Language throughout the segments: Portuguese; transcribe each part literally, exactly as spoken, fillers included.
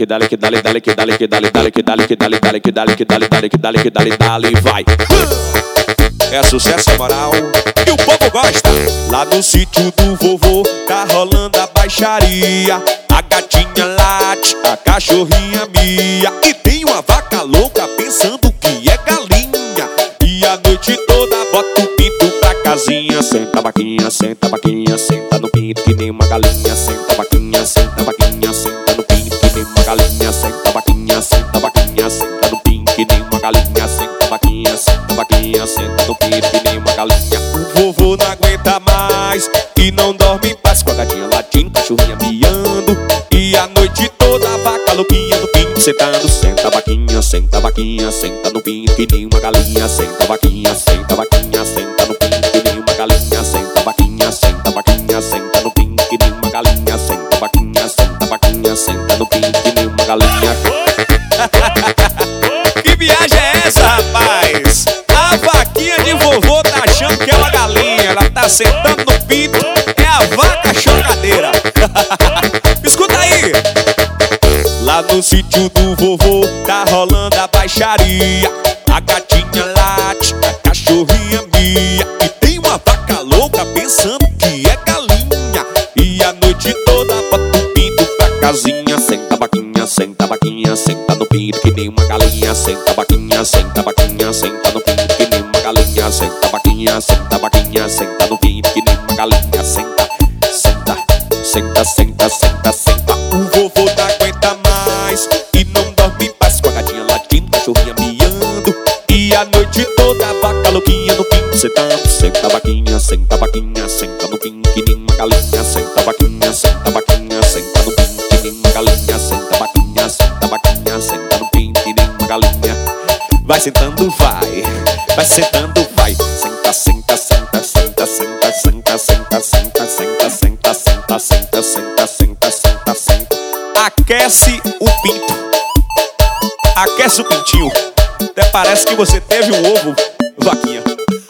que dale, que dale, dale, que dale, que dale, dale, que dale, que dale, dale, que dale, que dale, dale, que dale, que dale, dale, vai. É sucesso, é moral, e o povo gosta. Lá no sítio do vovô tá rolando a baixaria. A gatinha late, a cachorrinha mia, e tem uma vaca louca pensando que é galinha. E a noite toda bota o pinto pra casinha. Senta vaquinha, senta vaquinha, senta no pinto que nem uma galinha. Senta vaquinha, senta vaquinha, senta no pinto que nem uma galinha. Senta vaquinha, senta vaquinha, senta no pinto que nem uma galinha. Senta vaquinha, senta vaquinha, senta no pinto que nem uma galinha. O vovô não aguenta mais e não dorme em paz, com a gatinha latindo, cachorrinha miando, e a noite toda a vaca louquinha no pinto sentando. Senta vaquinha, senta vaquinha, senta no pinto que nem uma galinha. Senta vaquinha, senta vaquinha, senta no pinto que nem uma galinha. Senta vaquinha, senta vaquinha, senta no pinto que nem uma galinha. Senta vaquinha, senta vaquinha, senta no pinto que nem uma galinha. Que viagem é essa, rapaz? A vaquinha de vovô tá achando que é uma galinha. Ela tá sentando no pinto, é a vaca chocadeira. Escuta aí. Lá no sítio do vovô tá rolando a baixaria. A gatinha late, a cachorrinha mia, e tem uma vaca louca pensando que é galinha. E a noite toda bota o pinto pra casinha. Senta vaquinha, senta vaquinha, senta no pinto que nem uma galinha. Senta vaquinha, senta vaquinha, senta no pinto que nem uma galinha. Senta vaquinha, senta vaquinha, senta no pinto que nem uma galinha. Senta, senta, senta, senta, senta, senta. O vovô não aguenta mais e não dorme em paz, com a gatinha latindo, cachorrinha miando, e a noite toda a vaca louquinha no pinto sentando. Senta vaquinha, senta vaquinha, senta no pinto que nem uma galinha. Senta vaquinha, senta vaquinha, senta no pinto que nem uma galinha. Senta vaquinha, senta vaquinha, senta no pinto que nem uma galinha. Vai sentando, vai, vai sentando, vai. Senta, senta, senta, senta, senta, senta, senta, senta, senta, senta, senta, senta, senta, senta, senta, senta. Aquece o pinto, aquece o pintinho. Até parece que você teve um ovo, vaquinha.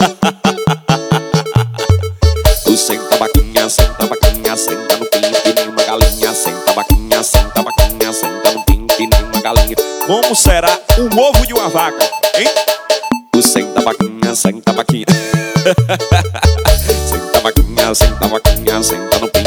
Tu senta vaquinha, senta vaquinha, senta no pinto que nem uma galinha. Senta vaquinha, senta vaquinha, senta no pinto que nem uma galinha. Como será um ovo de uma vaca, hein? Tu senta vaquinha, senta vaquinha. Senta vaquinha, senta vaquinha, senta no pinto